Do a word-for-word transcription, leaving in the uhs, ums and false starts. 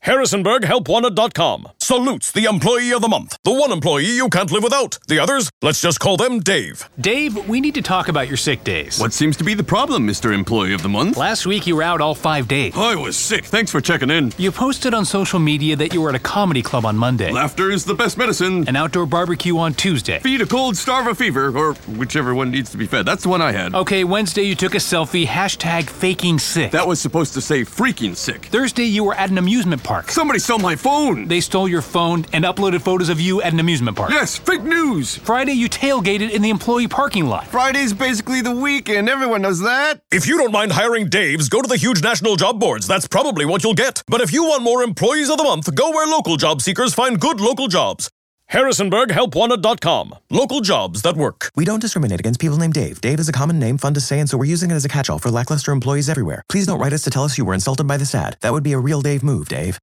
Harrisonburg Help Wanted dot com salutes the Employee of the Month. The one employee you can't live without. The others, let's just call them Dave. Dave, we need to talk about your sick days. What seems to be the problem, Mister Employee of the Month? Last week you were out all five days. I was sick. Thanks for checking in. You posted on social media that you were at a comedy club on Monday. Laughter is the best medicine. An outdoor barbecue on Tuesday. Feed a cold, starve a fever, or whichever one needs to be fed. That's the one I had. Okay, Wednesday you took a selfie, hashtag faking sick. That was supposed to say freaking sick. Thursday you were at an amusement park. Somebody stole my phone. They stole your phone and uploaded photos of you at an amusement park. Yes, fake news. Friday you tailgated in the employee parking lot. Friday's basically the weekend. Everyone knows that. If you don't mind hiring Daves, go to the huge national job boards. That's probably what you'll get. But if you want more Employees of the Month, go where local job seekers find good local jobs. Harrisonburg Help Wanted dot com. Local jobs that work. We don't discriminate against people named Dave. Dave is a common name, fun to say, and so we're using it as a catch-all for lackluster employees everywhere. Please don't write us to tell us you were insulted by this ad. That would be a real Dave move, Dave.